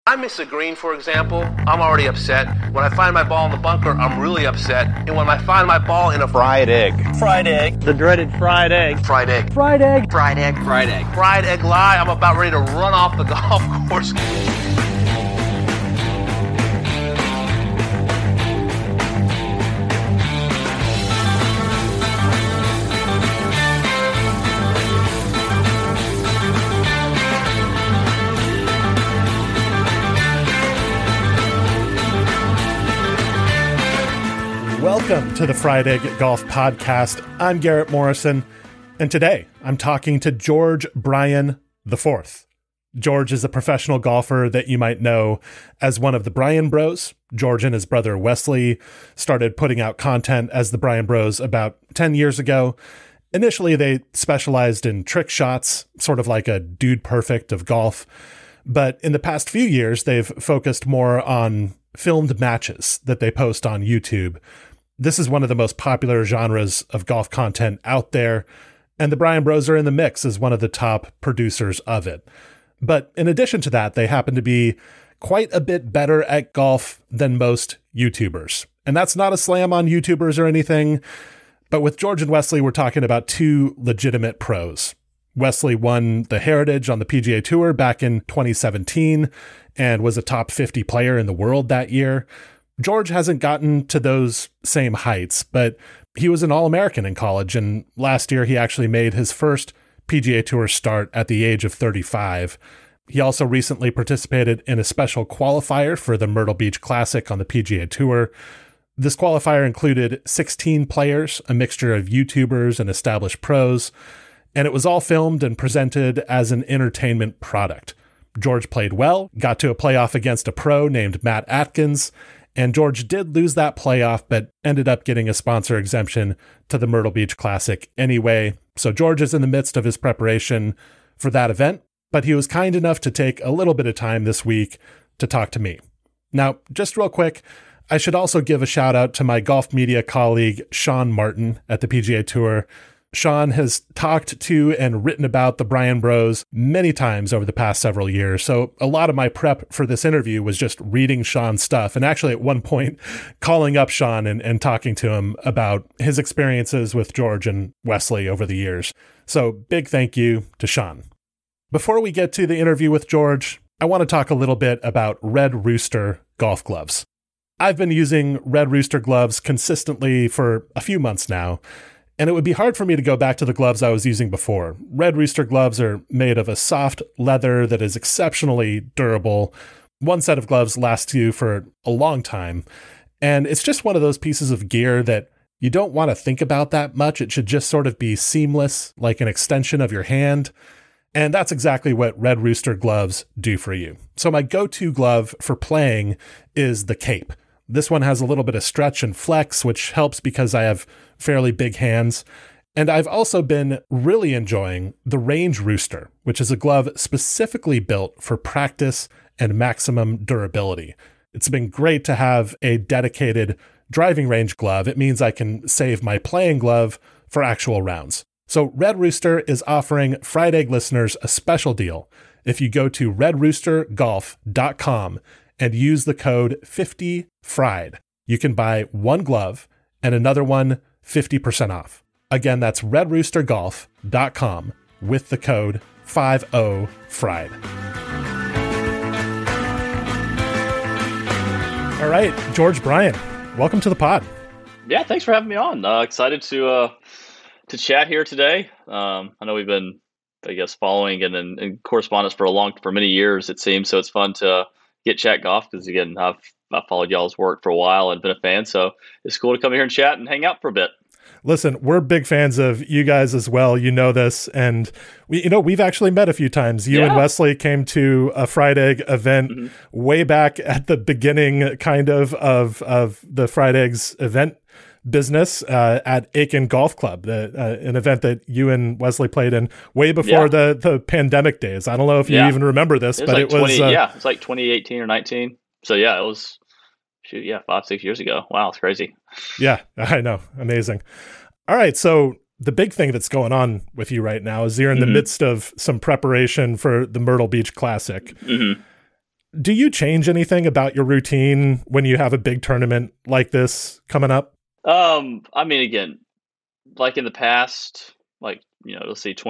I miss a green, for example, I'm already upset. When I find my ball in the bunker, I'm really upset. And when I find my ball in a fried egg. Fried egg. The dreaded fried egg. Fried egg. Fried egg. Fried egg. Fried egg. Fried egg lie, I'm about ready to run off the golf course. Welcome to the Fried Egg Golf Podcast. I'm Garrett Morrison, and today I'm talking to George Bryan IV. George is a professional golfer that you might know as one of the Bryan Bros. George and his brother Wesley started putting out content as the Bryan Bros about 10 years ago. Initially, they specialized in trick shots, sort of like a Dude Perfect of golf. But in the past few years, they've focused more on filmed matches that they post on YouTube. This is one of the most popular genres of golf content out there, and the Bryan Bros are in the mix as one of the top producers of it. But in addition to that, they happen to be quite a bit better at golf than most YouTubers. And that's not a slam on YouTubers or anything, but with George and Wesley, we're talking about two legitimate pros. Wesley won the Heritage on the PGA Tour back in 2017 and was a top 50 player in the world that year. George hasn't gotten to those same heights, but he was an All-American in college, and last year he actually made his first PGA Tour start at the age of 35. He also recently participated in a special qualifier for the Myrtle Beach Classic on the PGA Tour. This qualifier included 16 players, a mixture of YouTubers and established pros, and it was all filmed and presented as an entertainment product. George played well, got to a playoff against a pro named Matt Atkins, and George did lose that playoff, but ended up getting a sponsor exemption to the Myrtle Beach Classic anyway. So George is in the midst of his preparation for that event, but he was kind enough to take a little bit of time this week to talk to me. Now, just real quick, I should also give a shout out to my golf media colleague, Sean Martin at the PGA Tour. Sean has talked to and written about the Bryan Bros many times over the past several years. So a lot of my prep for this interview was just reading Sean's stuff, and actually at one point calling up Sean and talking to him about his experiences with George and Wesley over the years. So big thank you to Sean. Before we get to the interview with George, I want to talk a little bit about Red Rooster golf gloves. I've been using Red Rooster gloves consistently for a few months now, and it would be hard for me to go back to the gloves I was using before. Red Rooster gloves are made of a soft leather that is exceptionally durable. One set of gloves lasts you for a long time. And it's just one of those pieces of gear that you don't want to think about that much. It should just sort of be seamless, like an extension of your hand. And that's exactly what Red Rooster gloves do for you. So my go-to glove for playing is the Cape. This one has a little bit of stretch and flex, which helps because I have fairly big hands. And I've also been really enjoying the Range Rooster, which is a glove specifically built for practice and maximum durability. It's been great to have a dedicated driving range glove. It means I can save my playing glove for actual rounds. So Red Rooster is offering Fried Egg listeners a special deal. If you go to redroostergolf.com and use the code 50FRIED, you can buy one glove and another one 50% off. Again, that's redroostergolf.com with the code 50FRIED. All right, George Bryan, welcome to the pod. Yeah, thanks for having me on. Excited to chat here today. I know we've been, following and in correspondence for many years, it seems. So it's fun to get chat golf because, again, I've followed y'all's work for a while and been a fan. So it's cool to come here and chat and hang out for a bit. Listen, we're big fans of you guys as well. You know this, and we've actually met a few times. You and Wesley came to a Fried Egg event way back at the beginning, kind of the Fried Eggs event business at Aiken Golf Club, an event that you and Wesley played in way before the pandemic days. I don't know if you even remember this, but it was it's like 2018 or 19. So it was 5-6 years ago. Wow, it's crazy. Yeah, I know. Amazing. All right, so the big thing that's going on with you right now is you're in the midst of some preparation for the Myrtle Beach Classic. Do you change anything about your routine when you have a big tournament like this coming up? I mean, again, like in the past, like, let's see,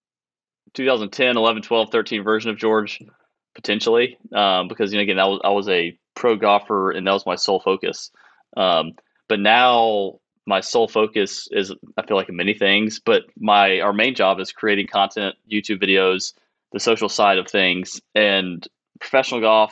2010, 11, 12, 13 version of George, potentially, because, again, I was a pro golfer and that was my sole focus. But now my sole focus is, I feel like, in many things, but our main job is creating content, YouTube videos, the social side of things, and professional golf,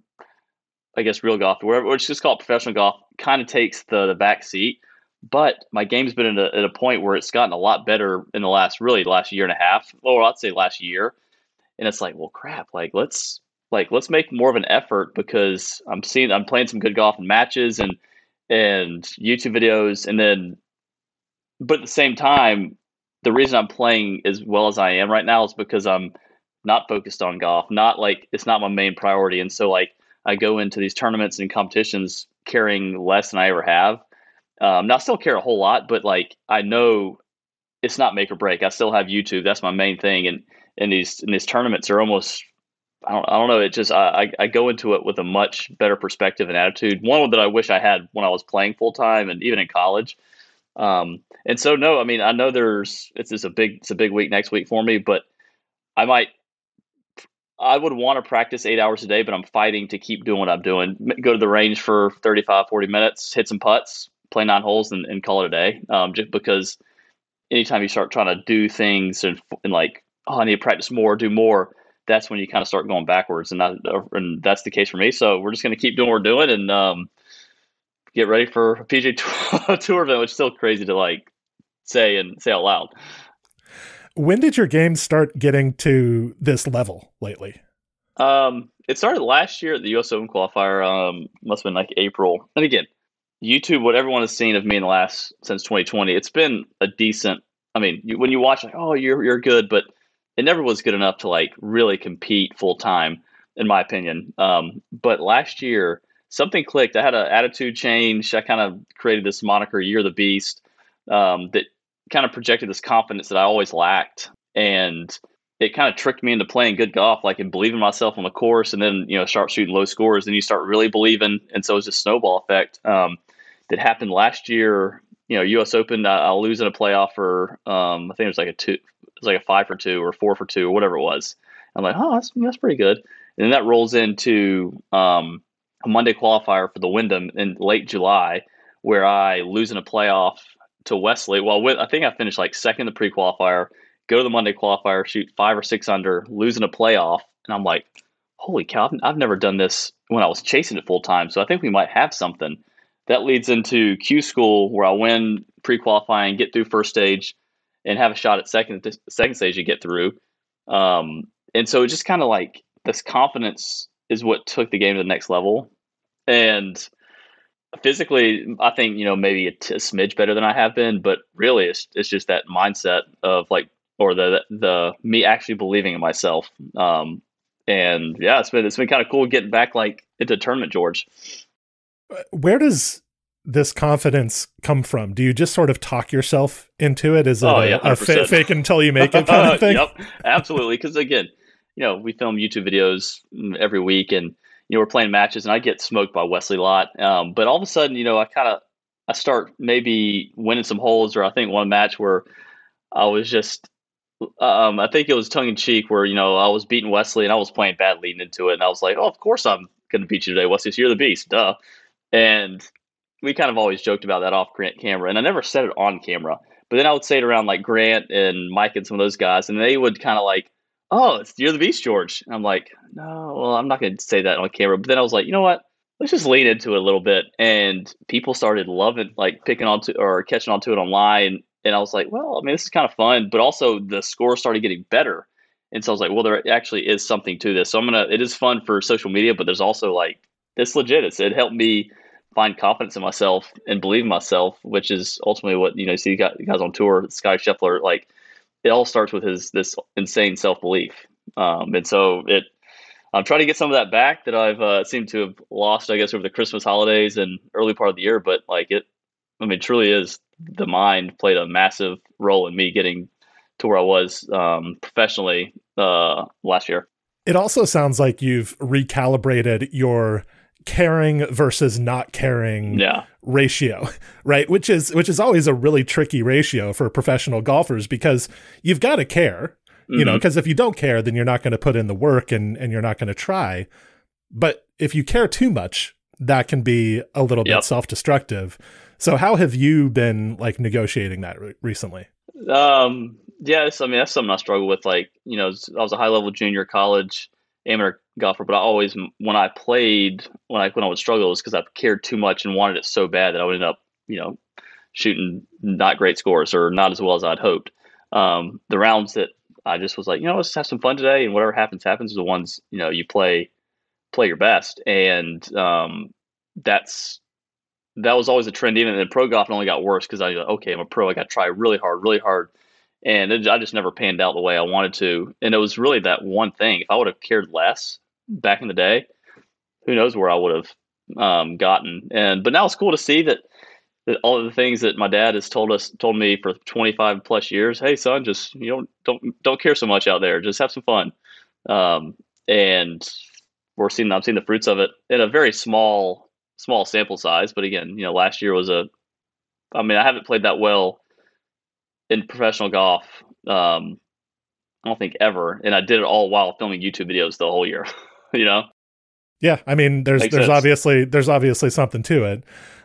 I guess real golf, wherever, let's just call it professional golf, kind of takes the back seat. But my game's been at a point where it's gotten a lot better in the last year and a half, or I'd say last year. And it's like, well, crap, let's make more of an effort, because I'm playing some good golf in matches and YouTube videos, and then, but at the same time, the reason I'm playing as well as I am right now is because I'm not focused on golf. Not like it's not my main priority, and so like I go into these tournaments and competitions caring less than I ever have. Now I still care a whole lot, but like I know it's not make or break. I still have YouTube. That's my main thing, and these tournaments are almost, I don't know. It just I go into it with a much better perspective and attitude. One that I wish I had when I was playing full time and even in college. And so no, I mean I know it's a big week next week for me, but I would want to practice 8 hours a day, but I'm fighting to keep doing what I'm doing. Go to the range for 35, 40 minutes, hit some putts, play 9 holes, and call it a day. Just because anytime you start trying to do things and like, oh, I need to practice more, do more, that's when you kind of start going backwards. And that's the case for me. So we're just going to keep doing what we're doing and get ready for a PGA Tour event, which is still crazy to like say out loud. When did your game start getting to this level lately? It started last year at the US Open qualifier. Must have been like April. And again, YouTube, what everyone has seen of me since 2020, it's been a decent. I mean, when you watch, like, oh, you're good, but it never was good enough to like really compete full time, in my opinion. But last year, something clicked. I had an attitude change. I kind of created this moniker, "You're the Beast," that kind of projected this confidence that I always lacked, and it kind of tricked me into playing good golf, like, and believing myself on the course, and then start shooting low scores, then you start really believing, and so it's a snowball effect that happened last year. U.S. Open, I lose in a playoff for I think it was like it was like a 5 for 2 or 4 for 2 or whatever it was. I'm like, oh, that's pretty good, and then that rolls into a Monday qualifier for the Wyndham in late July, where I lose in a playoff to Wesley. Well, I think I finished like second in the pre-qualifier, go to the Monday qualifier, shoot 5 or 6 under, lose in a playoff, and I'm like, holy cow, I've never done this when I was chasing it full time, so I think we might have something. That leads into Q School, where I win pre-qualifying, get through first stage, and have a shot at second stage to get through. And so it just kind of like this confidence is what took the game to the next level. And physically, I think maybe a smidge better than I have been, but really it's just that mindset of like, or the me actually believing in myself. And yeah, it's been kind of cool getting back like into tournament, George. Where does this confidence come from? Do you just sort of talk yourself into it? Is it a fake until you make it kind of thing? Yep, absolutely. Because again, we film YouTube videos every week, and we're playing matches, and I get smoked by Wesley a lot. But all of a sudden, I start maybe winning some holes, or I think one match where I was just, I think it was tongue in cheek, where I was beating Wesley, and I was playing bad leading into it, and I was like, oh, of course I'm going to beat you today, Wesley. So you're the beast, duh. And we kind of always joked about that off camera, and I never said it on camera. But then I would say it around like Grant and Mike and some of those guys, and they would kind of like, oh, you're the beast, George. And I'm like, no, well, I'm not going to say that on camera. But then I was like, you know what? Let's just lean into it a little bit. And people started loving, like picking onto or catching onto it online. And I was like, well, I mean, this is kind of fun. But also the score started getting better. And so I was like, well, there actually is something to this. So it is fun for social media, but there's also like, it's legit. It helped me find confidence in myself and believe in myself, which is ultimately what, you see guys on tour, Sky Scheffler, like it all starts with this insane self-belief. And so I'm trying to get some of that back that I've seemed to have lost, I guess, over the Christmas holidays and early part of the year. But like truly is, the mind played a massive role in me getting to where I was professionally last year. It also sounds like you've recalibrated your caring versus not caring ratio, right? Which is always a really tricky ratio for professional golfers, because you've got to care, you know, because if you don't care, then you're not going to put in the work and you're not going to try. But if you care too much, that can be a little bit self-destructive. So how have you been like negotiating that recently? Yes, I mean, that's something I struggle with. Like, you know, I was a high level junior college amateur golfer, but I always, when I would struggle, it was because I cared too much and wanted it so bad that I would end up, you know, shooting not great scores or not as well as I'd hoped. The rounds that I just was like, you know, let's have some fun today, and whatever happens, happens, is the ones, you know, you play your best. And that was always a trend. Even in pro golf, it only got worse because I was like, okay, I'm a pro. I got to try really hard. And I just never panned out the way I wanted to. And it was really that one thing. If I would have cared less back in the day, who knows where I would have gotten. But now it's cool to see that all of the things that my dad has told me for 25 plus years. Hey, son, just, you know, don't care so much out there. Just have some fun. And I'm seeing the fruits of it in a very small sample size. But again, you know, last year was I haven't played that well in professional golf, I don't think ever, and I did it all while filming YouTube videos the whole year. You know? Yeah, I mean, there's obviously something to it.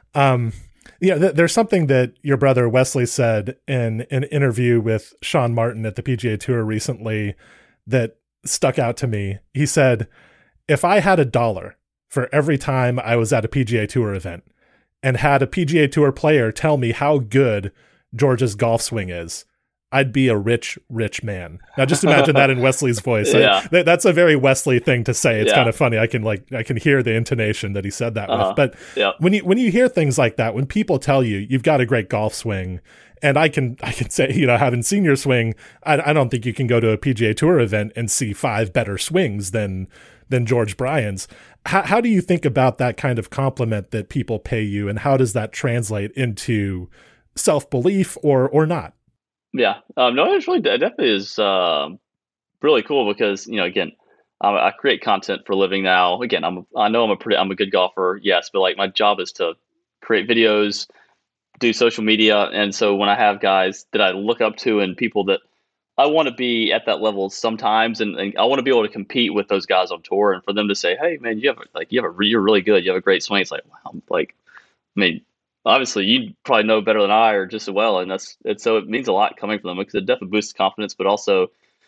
There's something that your brother Wesley said in an interview with Sean Martin at the PGA Tour recently that stuck out to me. He said, "If I had $1 for every time I was at a PGA Tour event and had a PGA Tour player tell me how good George's golf swing is, I'd be a rich man." Now just imagine that in Wesley's voice. That's a very Wesley thing to say. It's kind of funny. I can hear the intonation that he said that with. But when you hear things like that, when people tell you you've got a great golf swing, and I can say, you know, having seen your swing, I don't think you can go to a PGA Tour event and see 5 better swings than George Bryan's. How do you think about that kind of compliment that people pay you, and how does that translate into self-belief or not? Yeah. No, it definitely is really cool because, you know, again, I create content for a living now. Again, I'm a good golfer, yes, but like my job is to create videos, do social media. And so when I have guys that I look up to and people that I want to be at that level sometimes, and I want to be able to compete with those guys on tour, and for them to say, "Hey, man, you're really good. You have a great swing." It's like, wow, like, I mean, obviously you probably know better than I or just as well. And so it means a lot coming from them because it definitely boosts confidence, but also,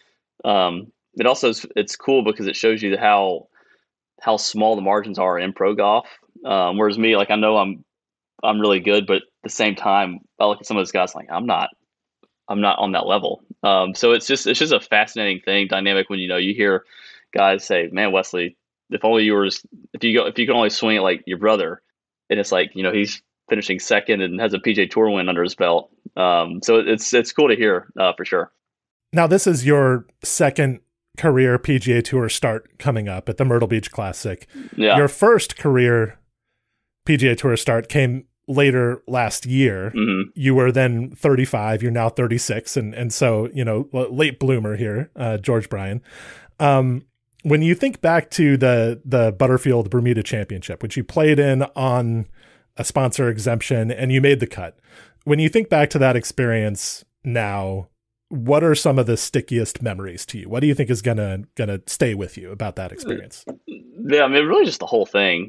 it's cool because it shows you how small the margins are in pro golf. Whereas me, like, I know I'm really good, but at the same time, I look at some of those guys like I'm not on that level. So it's just a fascinating dynamic when, you know, you hear guys say, "Man, Wesley, if you could only swing it like your brother," and it's like, you know, he's finishing second and has a PGA Tour win under his belt. So it's cool to hear for sure. Now, this is your second career PGA Tour start coming up at the Myrtle Beach Classic. Yeah. Your first career PGA Tour start came later last year. Mm-hmm. You were then 35. You're now 36. And so, you know, late bloomer here, George Bryan. When you think back to the Butterfield Bermuda Championship, which you played in on a sponsor exemption and you made the cut, when you think back to that experience now, what are some of the stickiest memories to you? What do you think is gonna stay with you about that experience? Yeah, I mean, really just the whole thing.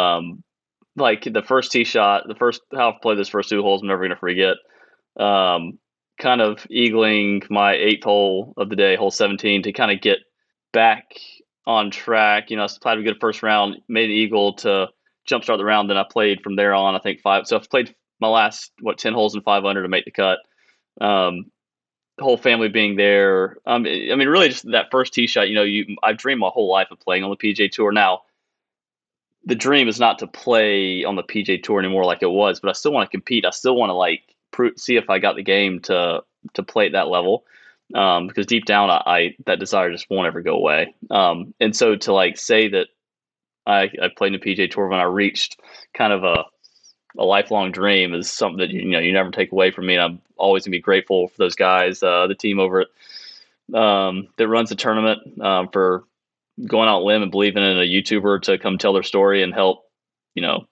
Like the first tee shot, how I've played those first 2 holes, I'm never gonna forget. Kind of eagling my 8th hole of the day, hole 17, to kind of get back on track. You know, I played a good first round, made an eagle to jumpstart the round. Then I played from there on, I think 5. So I've played my last 10 holes in 5 under to make the cut. The whole family being there. I mean, really just that first tee shot. You know, I've dreamed my whole life of playing on the PGA Tour. Now, the dream is not to play on the PGA Tour anymore like it was, but I still want to compete. I still want to see if I got the game to play at that level. Because deep down, that desire just won't ever go away. And so to say that I played in the PGA Tour when I reached kind of a lifelong dream is something that you never take away from me. And I'm always gonna be grateful for those guys, the team over at that runs the tournament, for going out on a limb and believing in a YouTuber to come tell their story and help, you know,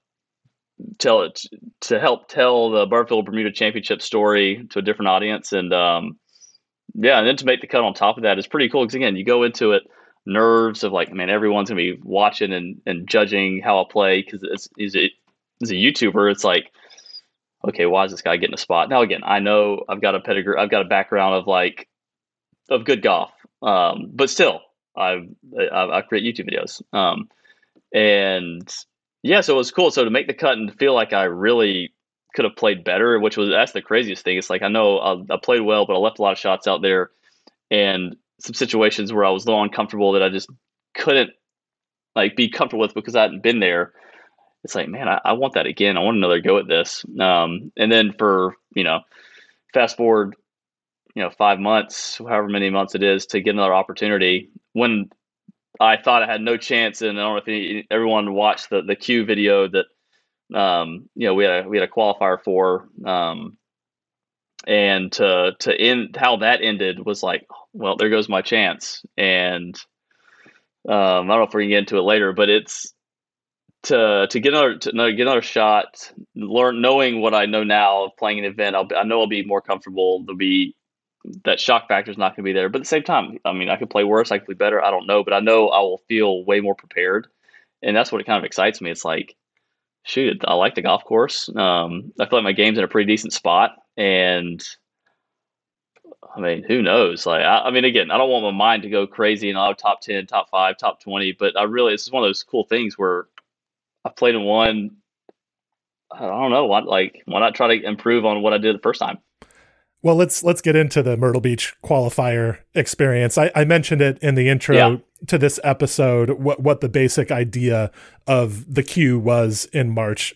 help tell the Butterfield Bermuda Championship story to a different audience. And yeah, and then to make the cut on top of that is pretty cool because again, you go into it nerves of like, man, everyone's gonna be watching and judging how I play because as a YouTuber, it's like, okay, why is this guy getting a spot? Now again, I know I've got a pedigree, I've got a background of good golf, but still, I create YouTube videos, and yeah, so it was cool. So to make the cut and feel like I really could have played better, that's the craziest thing. It's like I know I played well, but I left a lot of shots out there, and some situations where I was a little uncomfortable that I just couldn't like be comfortable with because I hadn't been there. It's like, man, I want that again. I want another go at this. And then for, fast forward, 5 months, however many months it is to get another opportunity when I thought I had no chance. And I don't know if everyone watched the Q video that, we had a qualifier for, and to end how that ended was like, well, there goes my chance. And I don't know if we're gonna get into it later, but it's to get another shot, knowing what I know now of playing an event. I know I'll be more comfortable. There'll be that shock factor is not going to be there, but at the same time, I mean, I could play worse, I could play better. I don't know, but I know I will feel way more prepared, and that's what it kind of excites me. It's like, shoot, I like the golf course. I feel like my game's in a pretty decent spot, and I mean, who knows? Like, I mean, again, I don't want my mind to go crazy and I'll have top 10, top 5, top 20, but this is one of those cool things where I've played and won. I don't know. Why not try to improve on what I did the first time? Well, let's get into the Myrtle Beach qualifier experience. I mentioned it in the intro to this episode, what the basic idea of the Q was in March.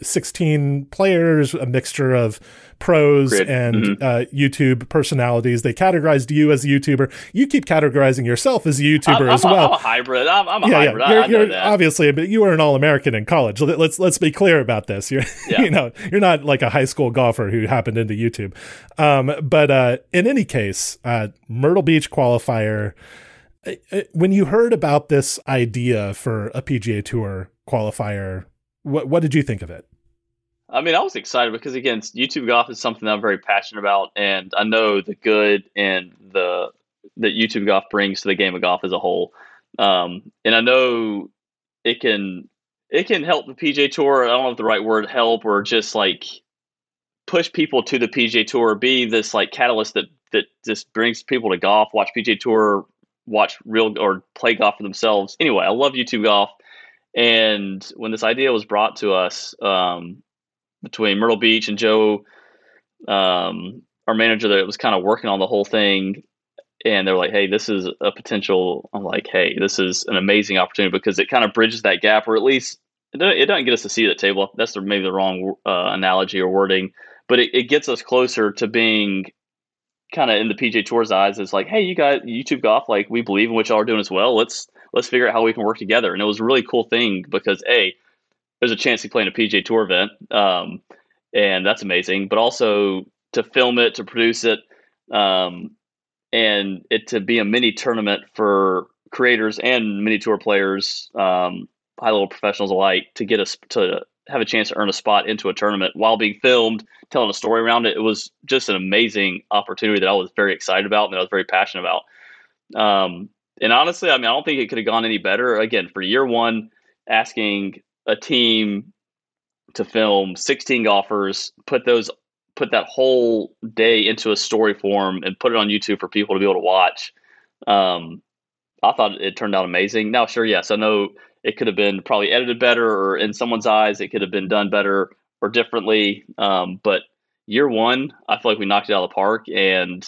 16 players, a mixture of pros and YouTube personalities. They categorized you as a YouTuber. You keep categorizing yourself as a YouTuber as well. I'm a hybrid. I'm a hybrid. I know that. Obviously, but you were an All-American in college. Let's be clear about this. You're you're not like a high school golfer who happened into YouTube. But in any case, Myrtle Beach qualifier. When you heard about this idea for a PGA Tour qualifier, what did you think of it? I mean, I was excited because, again, YouTube golf is something that I'm very passionate about, and I know the good and that YouTube golf brings to the game of golf as a whole. And I know it can help the PGA Tour. I don't know if the right word help or just like push people to the PGA Tour, be this like catalyst that just brings people to golf, watch PGA Tour, watch real or play golf for themselves. Anyway, I love YouTube golf. And when this idea was brought to us, between Myrtle Beach and Joe, our manager that was kind of working on the whole thing, and they're like, hey, this is a potential. I'm like, hey, this is an amazing opportunity because it kind of bridges that gap, or at least it doesn't get us a seat at the table. That's maybe the wrong analogy or wording, but it gets us closer to being kind of in the PGA Tour's eyes. It's like, hey, you guys, YouTube golf, like we believe in what y'all are doing as well. Let's figure out how we can work together. And it was a really cool thing because there's a chance to play in a PGA Tour event, and that's amazing. But also to film it, to produce it, and it to be a mini tournament for creators and mini tour players, high-level professionals alike, to get us to have a chance to earn a spot into a tournament while being filmed, telling a story around it. It was just an amazing opportunity that I was very excited about and that I was very passionate about. And honestly, I mean, I don't think it could have gone any better. Again, for year one, asking a team to film 16 golfers, put that whole day into a story form and put it on YouTube for people to be able to watch. I thought it turned out amazing. Now, sure, yes, I know it could have been probably edited better, or in someone's eyes, it could have been done better or differently. But year one, I feel like we knocked it out of the park, and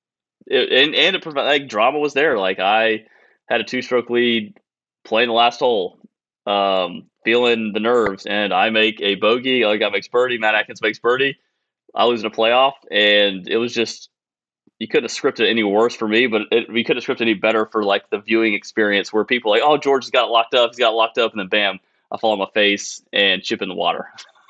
like drama was there. Like I had a 2-stroke lead playing the last hole, feeling the nerves, and I make a bogey. Like I makes birdie, Matt Atkins makes birdie. I lose in a playoff, and it was just, you couldn't have scripted any worse for me, but we couldn't have scripted any better for like the viewing experience where people are like, oh, George has got locked up, and then bam, I fall on my face and chip in the water.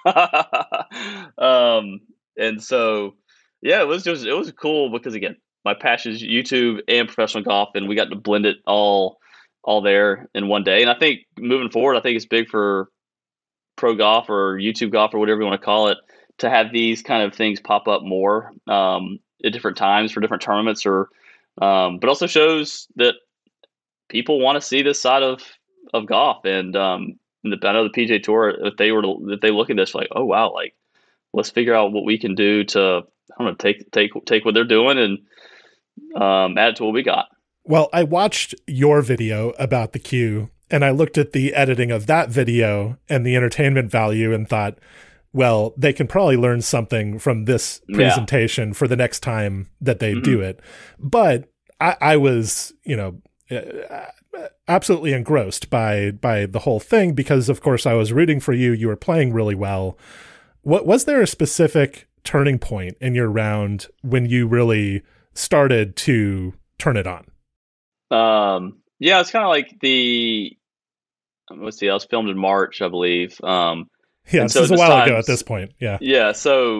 And so, yeah, it was cool because again, my passion is YouTube and professional golf, and we got to blend it all all there in one day. And I think moving forward, I think it's big for pro golf or YouTube golf or whatever you want to call it to have these kind of things pop up more at different times for different tournaments, or but also shows that people want to see this side of golf. And I know the PGA Tour, if they look at this like, oh wow, like let's figure out what we can do to, I don't know, take what they're doing and add it to what we got. Well, I watched your video about the cue, and I looked at the editing of that video and the entertainment value and thought, well, they can probably learn something from this presentation for the next time that they do it. But I was, absolutely engrossed by the whole thing because, of course, I was rooting for you. You were playing really well. Was there a specific turning point in your round when you really started to turn it on? Yeah, it's kind of like let's see, I was filmed in March, I believe. This is a while ago at this point. Yeah. Yeah. So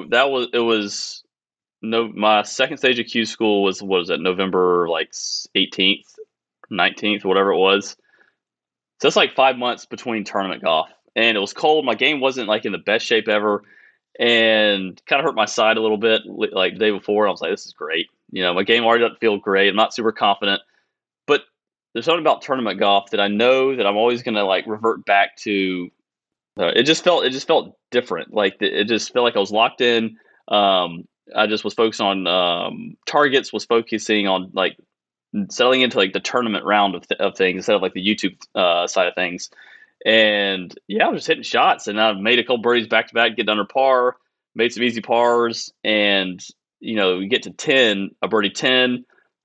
my second stage of Q school was, what was it, November like 18th, 19th, whatever it was. So it's like 5 months between tournament golf, and it was cold. My game wasn't like in the best shape ever, and kind of hurt my side a little bit. Like the day before, I was like, this is great. My game already doesn't feel great. I'm not super confident, but there's something about tournament golf that I know that I'm always going to like revert back to. It just felt different. Like it just felt like I was locked in. I just was focused on targets, was focusing on like settling into like the tournament round of things instead of like the YouTube side of things. And yeah, I was just hitting shots, and I made a couple birdies back to back, get under par, made some easy pars, and we get to 10, a birdie 10,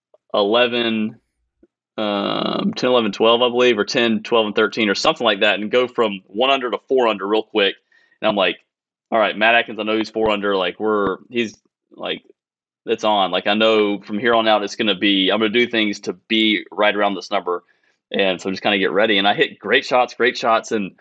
11, 10, 11, 12, I believe, or 10, 12, and 13, or something like that, and go from 1 under to 4 under real quick. And I'm like, all right, Matt Atkins, I know he's 4 under. Like he's like, it's on. Like I know from here on out, I'm going to do things to be right around this number. And so just kind of get ready. And I hit great shots. And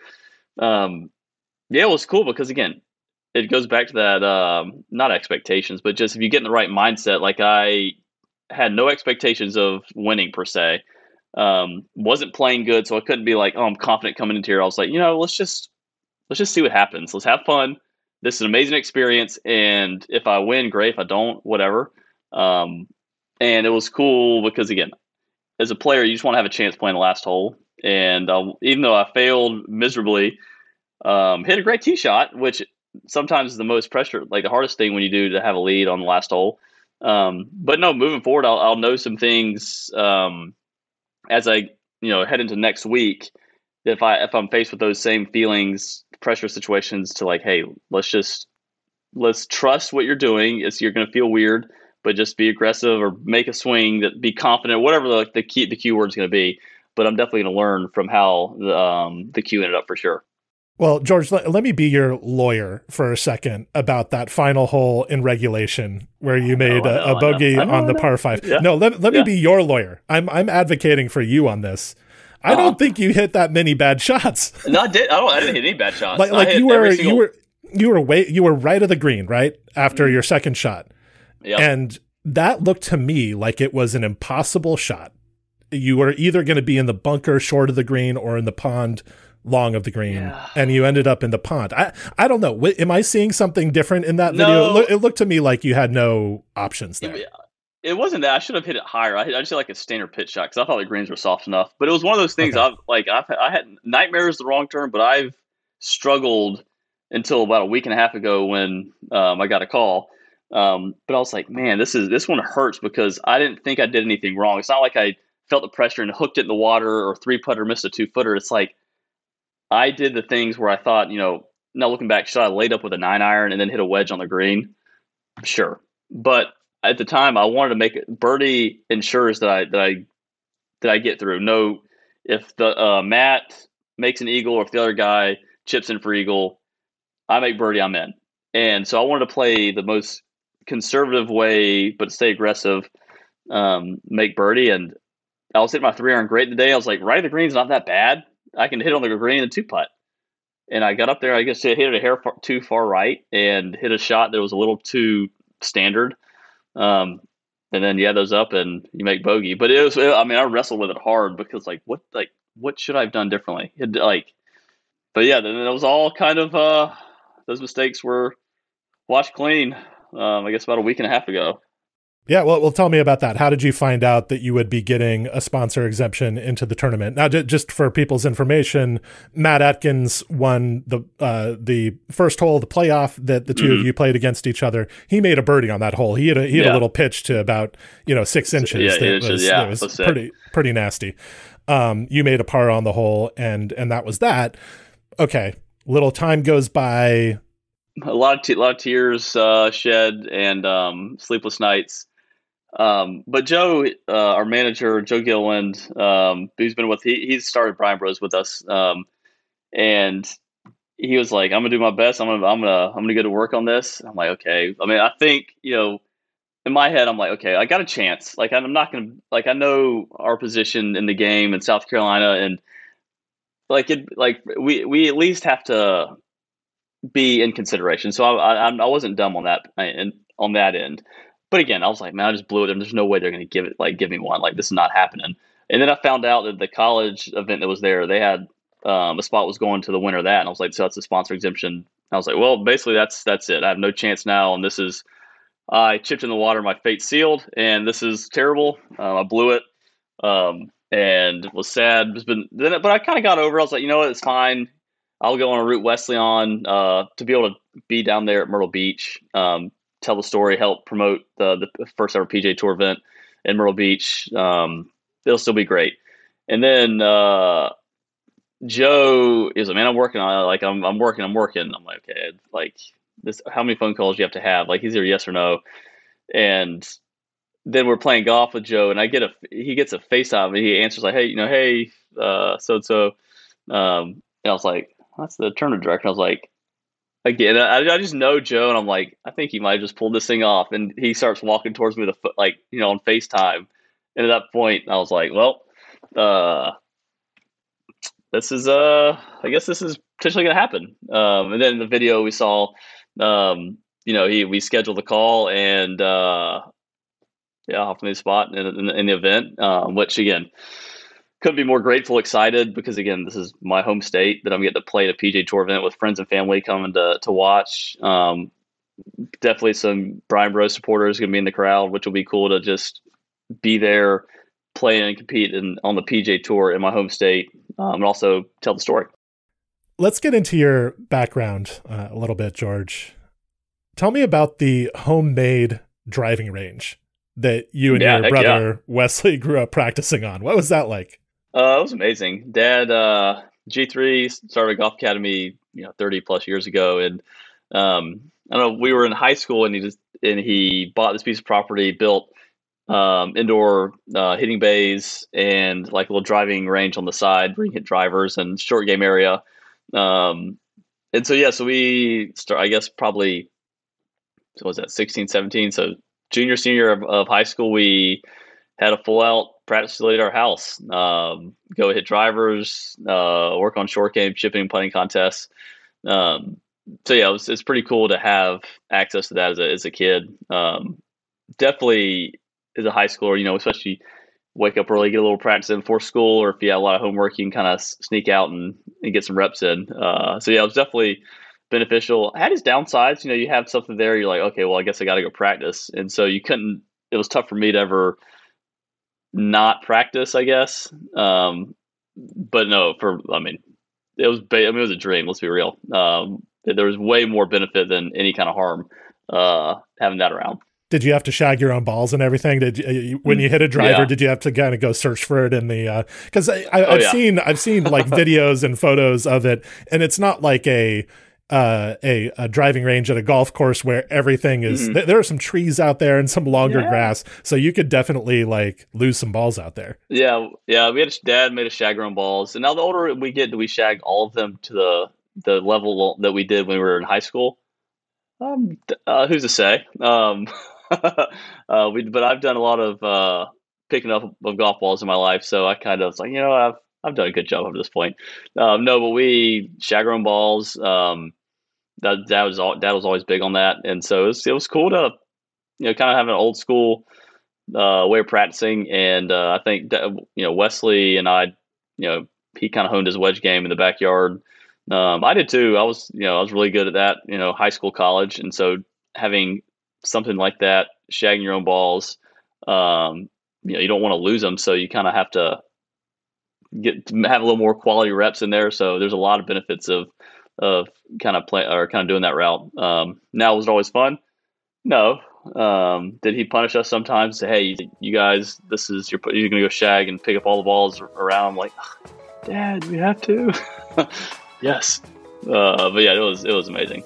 it was cool because, again, it goes back to that, not expectations, but just if you get in the right mindset, like I had no expectations of winning per se. Wasn't playing good, so I couldn't be like, oh, I'm confident coming into here. I was like, let's just see what happens. Let's have fun. This is an amazing experience, and if I win, great. If I don't, whatever. And it was cool because, again, as a player, you just want to have a chance playing the last hole. And even though I failed miserably, hit a great tee shot, which sometimes is the most pressure, like the hardest thing when you do to have a lead on the last hole. But no, moving forward, I'll know some things as I head into next week. If I'm faced with those same feelings, pressure situations, to like, hey, let's trust what you're doing. You're going to feel weird, but just be aggressive or make a swing, that be confident, whatever the key word is going to be. But I'm definitely going to learn from how the cue ended up for sure. Well, George, let me be your lawyer for a second about that final hole in regulation where you made a bogey on the par 5. Yeah. No, let me be your lawyer. I'm advocating for you on this. I don't think you hit that many bad shots. No, I didn't hit any bad shots. You were right of the green, right? After your second shot. Yep. And that looked to me like it was an impossible shot. You were either going to be in the bunker short of the green or in the pond long of the green, and you ended up in the pond. I don't know. Am I seeing something different in that video? It looked to me like you had no options there. It wasn't that. I should have hit it higher. I just hit like a standard pitch shot because I thought the greens were soft enough. But it was one of those things. Okay. I had nightmare is the wrong term, but I've struggled until about a week and a half ago when I got a call. But I was like, man, this one hurts because I didn't think I did anything wrong. It's not like I felt the pressure and hooked it in the water or 3-putter missed a 2-footer. It's like I did the things where I thought, now looking back, should I laid up with a 9-iron and then hit a wedge on the green? Sure. But at the time, I wanted to make it. Birdie ensures that I get through. No, if the Matt makes an eagle or if the other guy chips in for eagle, I make birdie, I'm in. And so I wanted to play the most conservative way, but stay aggressive, make birdie. And I was hitting my 3-iron great today. I was like, right of the green's not that bad. I can hit on the green and 2-putt. And I got up there, I guess I hit it a hair too far right and hit a shot that was a little too standard. and then you add those up and you make bogey. But I mean, I wrestled with it hard because what should I have done differently? But yeah, then it was all kind of those mistakes were washed clean. I guess about a week and a half ago. Yeah, well, tell me about that. How did you find out that you would be getting a sponsor exemption into the tournament? Now, just for people's information, Matt Atkins won the first hole, the playoff that the two of you played against each other. He made a birdie on that hole. He had a little pitch to about 6 inches. That was pretty nasty. You made a par on the hole, and that was that. Okay, little time goes by. A lot of tears shed and sleepless nights. But Joe, our manager, Joe Gilliland, who's been he started Bryan Bros with us, and he was like, "I'm gonna do my best. I'm gonna go to work on this." I'm like, "Okay." I mean, I think in my head, I'm like, "Okay, I got a chance. Like, I'm not gonna I know our position in the game in South Carolina, and we at least have to be in consideration." So I wasn't dumb on that end. But again, I was like, man, I just blew it. And there's no way they're going to give me one. Like, this is not happening. And then I found out that the college event that was there, they had a spot was going to the winner of that. And I was like, so that's a sponsor exemption. I was like, well, basically that's it. I have no chance now. And I chipped in the water, my fate's sealed, and this is terrible. I blew it, and was sad. But I kind of got over it. I was like, you know what, it's fine. I'll go on a route Wesley on to be able to be down there at Myrtle Beach. Tell the story, help promote the first ever PGA Tour event in Myrtle Beach. It'll still be great. And then Joe is like, man, I'm working on it. Like, I'm working. I'm like, okay, like this. How many phone calls do you have to have? Like, he's either yes or no. And then we're playing golf with Joe, and he gets a FaceTime, and he answers like, hey, so. And I was like, that's the tournament director. I was like, again, I just know Joe, and I'm like, I think he might have just pulled this thing off. And he starts walking towards me on FaceTime. And at that point, I was like, well, this is I guess this is potentially going to happen. And then in the video we saw, we scheduled the call and off the spot in the event, which again, couldn't be more grateful, excited, because again, this is my home state that I'm getting to play at a PGA Tour event with friends and family coming to watch. Definitely some Bryan Bros supporters going to be in the crowd, which will be cool to just be there, play and compete on the PGA Tour in my home state, and also tell the story. Let's get into your background a little bit, George. Tell me about the homemade driving range that you and your brother Wesley grew up practicing on. What was that like? It was amazing. Dad, G3 started a golf academy, 30 plus years ago. And, I don't know, we were in high school and he bought this piece of property, built, indoor, hitting bays and like a little driving range on the side where you hit drivers and short game area. And so we start, I guess probably, so was that 16, 17? So junior, senior of high school, we had a full out practice facility at our house. Go hit drivers, work on short game, chipping, putting contests. It's pretty cool to have access to that as a kid. Definitely as a high schooler, especially wake up early, get a little practice in before school, or if you have a lot of homework, you can kind of sneak out and get some reps in. It was definitely beneficial. It had its downsides. You have something there, you're like, okay, well, I guess I got to go practice. And so it was tough for me to ever not practice, I guess. But no, it was a dream. Let's be real. There was way more benefit than any kind of harm having that around. Did you have to shag your own balls and everything? When you hit a driver, did you have to kind of go search for it in the? Because I've seen like videos and photos of it, and it's not like a driving range at a golf course where everything is. Mm-hmm. There are some trees out there and some longer grass, so you could definitely like lose some balls out there. Yeah. Dad made us shag our own balls, and now the older we get, we shag all of them to the level that we did when we were in high school. Who's to say? But I've done a lot of picking up of golf balls in my life, so I kind of was like, I've done a good job up to this point. But we shag our own balls. Dad was always big on that, and so it was cool to kind of have an old school way of practicing. And I think that, Wesley and I, he kind of honed his wedge game in the backyard. I did too. I was really good at that, high school, college. And so having something like that, shagging your own balls, you don't want to lose them. So you kind of have to have a little more quality reps in there. So there's a lot of benefits of kind of doing that route. Now, was it always fun? No. Did he punish us sometimes? Say, hey, you guys, you're going to go shag and pick up all the balls around. I'm like, Dad, we have to. Yes. But yeah, it was amazing.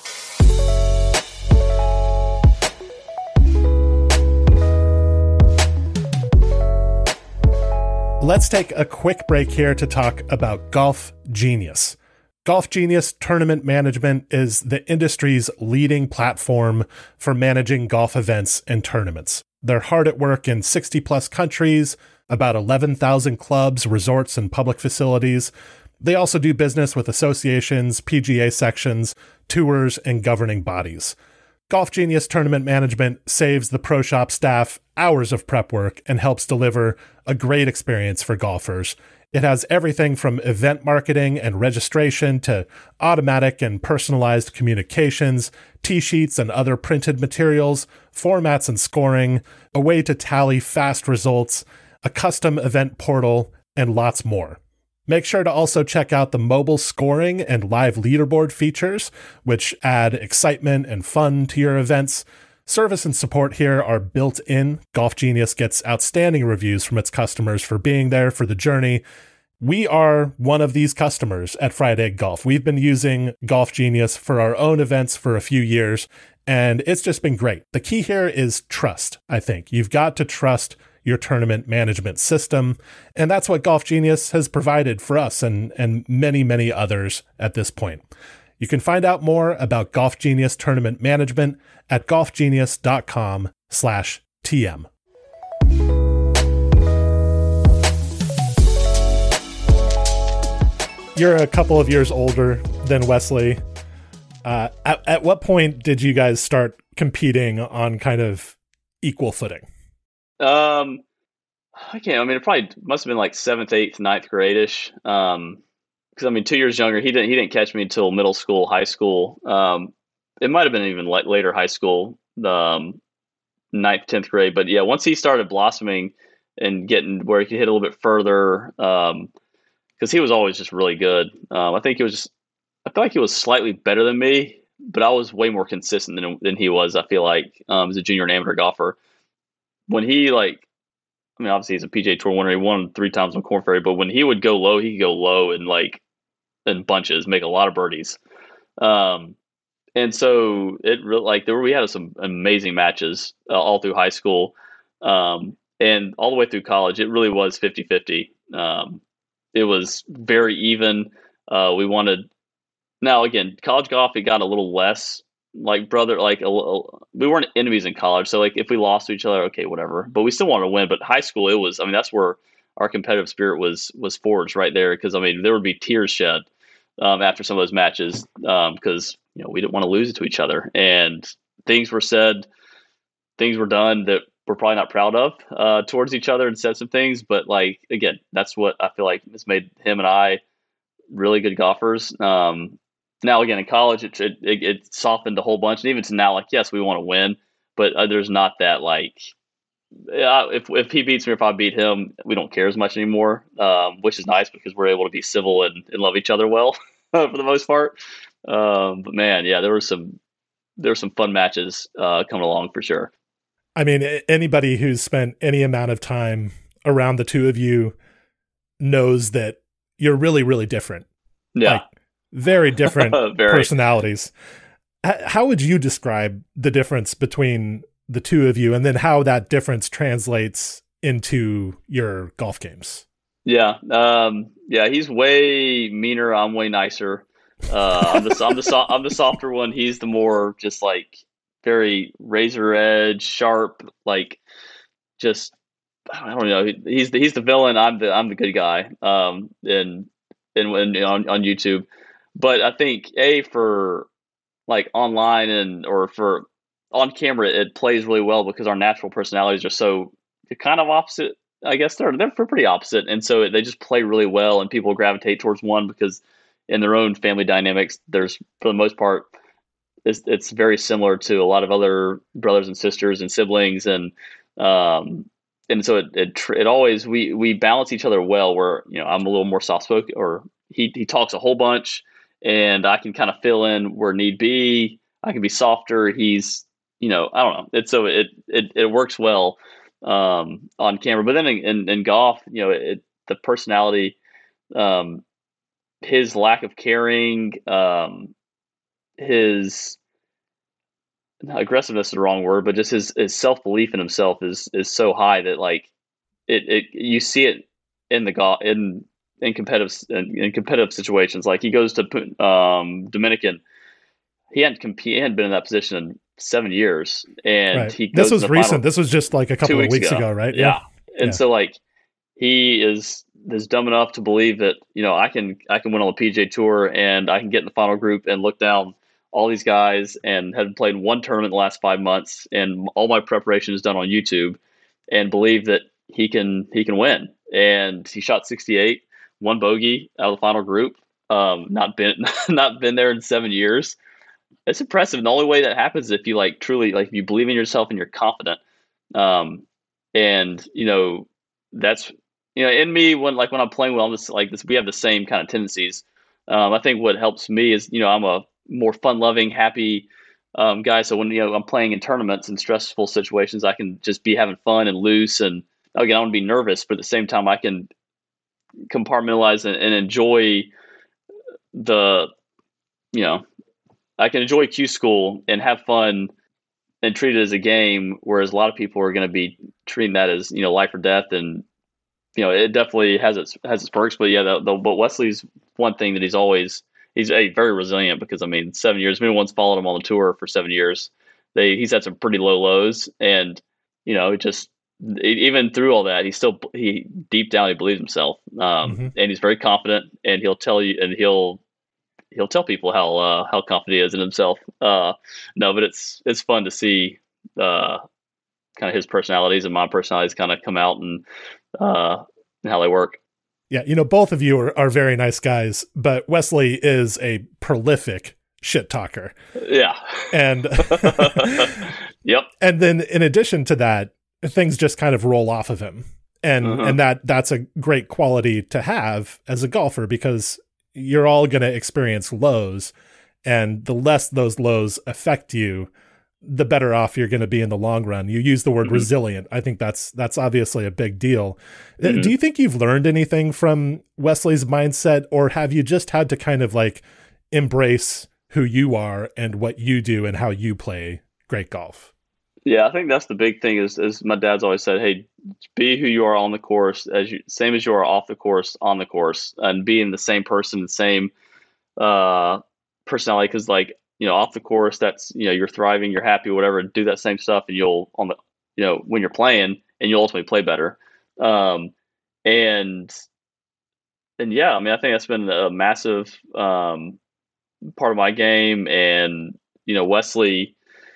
Let's take a quick break here to talk about Golf Genius. Golf Genius Tournament Management is the industry's leading platform for managing golf events and tournaments. They're hard at work in 60-plus countries, about 11,000 clubs, resorts, and public facilities. They also do business with associations, PGA sections, tours, and governing bodies. Golf Genius Tournament Management saves the Pro Shop staff hours of prep work and helps deliver a great experience for golfers. It has everything from event marketing and registration to automatic and personalized communications, tee sheets and other printed materials, formats and scoring, a way to tally fast results, a custom event portal, and lots more. Make sure to also check out the mobile scoring and live leaderboard features, which add excitement and fun to your events. Service and support here are built in. Golf Genius gets outstanding reviews from its customers for being there for the journey. We are one of these customers at Fried Egg Golf. We've been using Golf Genius for our own events for a few years, and it's just been great. The key here is trust, I think. You've got to trust your tournament management system, and that's what Golf Genius has provided for us and many, many others at this point. You can find out more about Golf Genius Tournament Management at golfgenius.com/TM. You're a couple of years older than Wesley. At what point did you guys start competing on kind of equal footing? I can't. I mean, it probably must have been like 7th, 8th, 9th grade-ish. Because I mean, 2 years younger. He didn't catch me until middle school, high school. It might have been even later high school, 9th, 10th grade. But yeah, once he started blossoming and getting where he could hit a little bit further, because he was always just really good. I feel like he was slightly better than me, but I was way more consistent than he was. I feel like as a junior and amateur golfer. When he obviously he's a PGA Tour winner. He won 3 times on Korn Ferry, but when he would go low, he could go low in bunches, make a lot of birdies. And so it really we had some amazing matches all through high school, and all the way through college. It really was 50-50. It was very even. Now again, college golf, it got a little less we weren't enemies in college. So if we lost to each other, okay, whatever, but we still wanted to win. But high school, that's where our competitive spirit was forged right there. Cause there would be tears shed, after some of those matches. Cause we didn't want to lose it to each other, and things were said, things were done that we're probably not proud of, towards each other, and said some things, but again, that's what I feel like has made him and I really good golfers. Now again, in college, it softened a whole bunch, and even to now, yes, we want to win, but there's not that if he beats me or if I beat him, we don't care as much anymore, which is nice because we're able to be civil and love each other well for the most part. But man, yeah, there were some fun matches coming along for sure. I mean, anybody who's spent any amount of time around the two of you knows that you're really, really different. Yeah. Very different personalities. How would you describe the difference between the two of you, and then how that difference translates into your golf games? Yeah. He's way meaner. I'm way nicer. I'm the softer one. He's the more just very razor edge, sharp, just, I don't know. He's the villain. I'm the good guy. And on YouTube. But I think for online or for on camera, it plays really well because our natural personalities are so kind of opposite. I guess they're pretty opposite, and so they just play really well, and people gravitate towards one because in their own family dynamics, there's for the most part, it's very similar to a lot of other brothers and sisters and siblings, and so it always we balance each other well. Where I'm a little more soft spoken, or he talks a whole bunch, and I can kind of fill in where need be. I can be softer. He's I don't know. It works well on camera. But then in golf, the personality, his lack of caring, his aggressiveness is the wrong word, but just his self belief in himself is so high that like you see it in the golf in competitive situations. Like he goes to Dominican, he hadn't been in that position in 7 years, and right. he goes this was recent. This was just like a couple of weeks ago, right? Yeah. And so like he is dumb enough to believe that I can win on the PGA Tour, and I can get in the final group and look down all these guys and had played one tournament in the last 5 months, and all my preparation is done on YouTube, and believe that he can win. And he shot 68, one bogey out of the final group. Not been there in 7 years. It's impressive. And the only way that happens is if you like truly like if you believe in yourself and you're confident. And that's in me when I'm playing well, we have the same kind of tendencies. I think what helps me is I'm a more fun-loving, happy guy. So when I'm playing in tournaments and stressful situations, I can just be having fun and loose. And again, I want to be nervous, but at the same time, I can compartmentalize and enjoy I can enjoy Q school and have fun and treat it as a game, whereas a lot of people are going to be treating that as life or death. And it definitely has its perks. But yeah, but Wesley's one thing that he's very resilient, because 7 years. Anyone's followed him on the tour for 7 years. He's had some pretty low lows, and even through all that, he deep down he believes himself, and he's very confident, and he'll tell you, and he'll tell people how confident he is in himself. No, but it's fun to see kind of his personalities and my personalities kind of come out and how they work. Yeah, both of you are very nice guys, but Wesley is a prolific shit talker. Yeah. And yep. And then in addition to that, things just kind of roll off of him. And that's a great quality to have as a golfer, because you're all going to experience lows, and the less those lows affect you, the better off you're going to be in the long run. You use the word resilient. I think that's obviously a big deal. Do you think you've learned anything from Wesley's mindset, or have you just had to kind of like embrace who you are and what you do and how you play great golf? Yeah, I think that's the big thing is my dad's always said, hey, be who you are on the course, same as you are off the course, on the course, and being the same person, the same personality. Because off the course, that's you're thriving, you're happy, whatever. Do that same stuff, and you'll when you're playing, and you'll ultimately play better. And yeah, I think that's been a massive part of my game. And Wesley,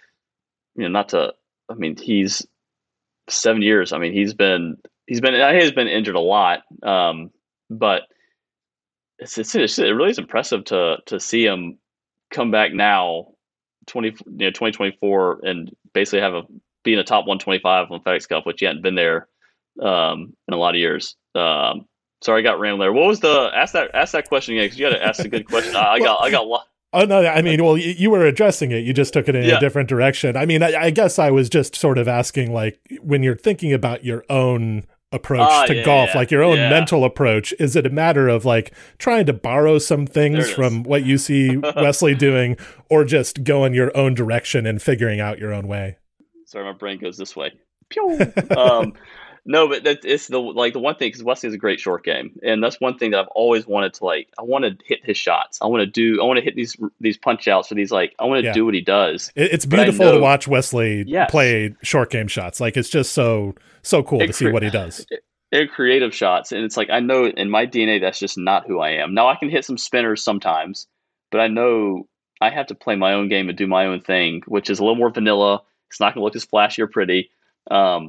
he's 7 years. He's been injured a lot. But it really is impressive to see him come back now, 2024, and basically be in a top 125 on FedEx Cup, which he hadn't been there in a lot of years. Sorry, I got rambling there. What was ask that question again, because you got to ask a good question. I got a lot. Oh, no, well, you were addressing it. You just took it in a different direction. I guess I was just sort of asking, like, when you're thinking about your own approach to golf, like your own mental approach, is it a matter of like trying to borrow some things from what you see Wesley doing, or just going your own direction and figuring out your own way? Sorry, my brain goes this way. No, but it's the one thing, because Wesley has a great short game, and that's one thing that I've always wanted to I want to hit his shots. I want to hit these punch outs, or these I want to do what he does. It's beautiful to watch Wesley play short game shots. Like, it's just so cool to see what he does. They're creative shots, and it's I know in my DNA that's just not who I am. Now I can hit some spinners sometimes, but I know I have to play my own game and do my own thing, which is a little more vanilla. It's not going to look as flashy or pretty.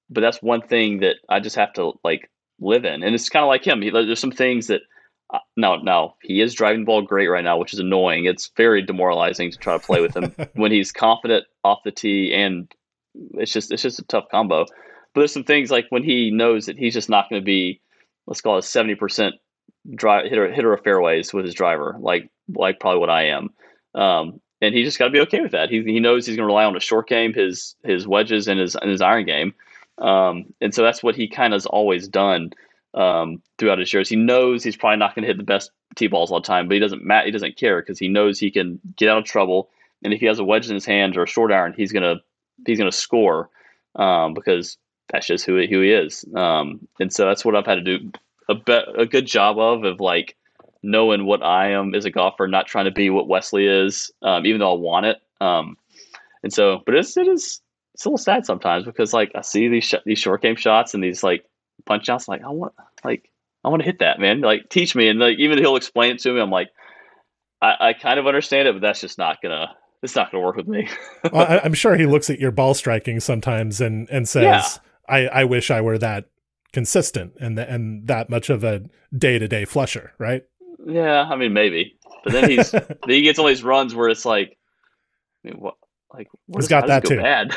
but that's one thing that I just have to like live in. And it's kind of like him. There's some things that now he is driving the ball great right now, which is annoying. It's very demoralizing to try to play with him when he's confident off the tee, and it's just a tough combo. But there's some things like when he knows that he's just not going to be, let's call it 70% drive hitter of fairways with his driver, like probably what I am. And he just got to be okay with that. He knows he's going to rely on his short game, his wedges, and his iron game. And so that's what he kind of has always done throughout his years. He knows he's probably not going to hit the best tee balls all the time, but he doesn't care because he knows he can get out of trouble. And if he has a wedge in his hand or a short iron, he's gonna score because that's just who he is. And so that's what I've had to do a good job of like knowing what I am as a golfer, not trying to be what Wesley is, even though I want it. And so, but it's a little sad sometimes because like I see these short game shots and these like punch outs, like I want to hit that, man. Like teach me, and like even he'll explain it to me. I'm like, I kind of understand it, but that's just not gonna work with me. Well, I'm sure he looks at your ball striking sometimes and says, yeah. I wish I were that consistent and that much of a day-to-day flusher, right? Yeah, I mean maybe, but then he gets all these runs where it's like, I mean, what? Like he's got that too. Bad?